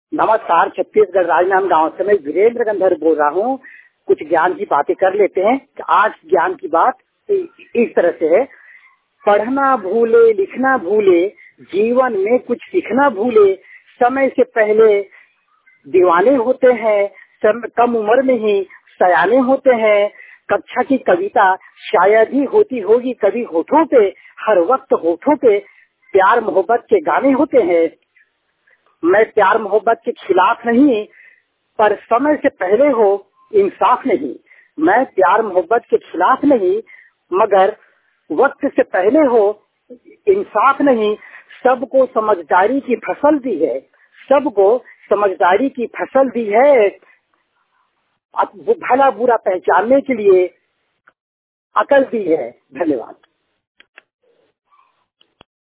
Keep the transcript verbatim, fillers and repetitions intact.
नमस्कार, छत्तीसगढ़ राजनांद गांव से मैं वीरेंद्र गंधर बोल रहा हूँ। कुछ ज्ञान की बातें कर लेते हैं। आज ज्ञान की बात इस तरह से है, पढ़ना भूले, लिखना भूले, जीवन में कुछ सीखना भूले, समय से पहले दीवाने होते हैं, कम उम्र में ही सयाने होते हैं। कक्षा की कविता शायद ही होती होगी कभी होठों पे, हर वक्त होठों पे प्यार मोहब्बत के गाने होते हैं। मैं प्यार मोहब्बत के खिलाफ नहीं, पर समय से पहले हो इंसाफ नहीं। मैं प्यार मोहब्बत के खिलाफ नहीं, मगर वक्त से पहले हो इंसाफ नहीं। सबको समझदारी की फसल दी है, सबको समझदारी की फसल दी है। अब भला बुरा पहचानने के लिए अकल दी है। धन्यवाद।